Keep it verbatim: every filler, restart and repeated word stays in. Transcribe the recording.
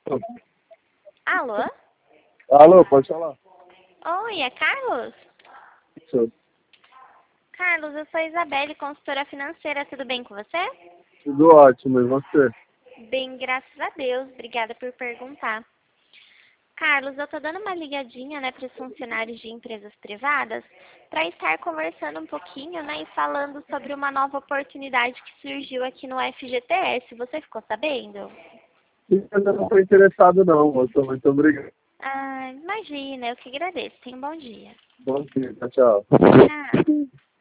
Alô? Alô, pode falar? Oi, é Carlos? Isso. Carlos, eu sou a Isabelle, consultora financeira. Tudo bem com você? Tudo ótimo, e você? Bem, graças a Deus. Obrigada por perguntar. Carlos, eu tô dando uma ligadinha, né, para os funcionários de empresas privadas para estar conversando um pouquinho, né, e falando sobre uma nova oportunidade que surgiu aqui no F G T S. Você ficou sabendo? Sim, eu não estou interessado não, moço. Muito obrigado. Ah, imagina, eu que agradeço. Tenha um bom dia. Bom dia, tchau. Tchau.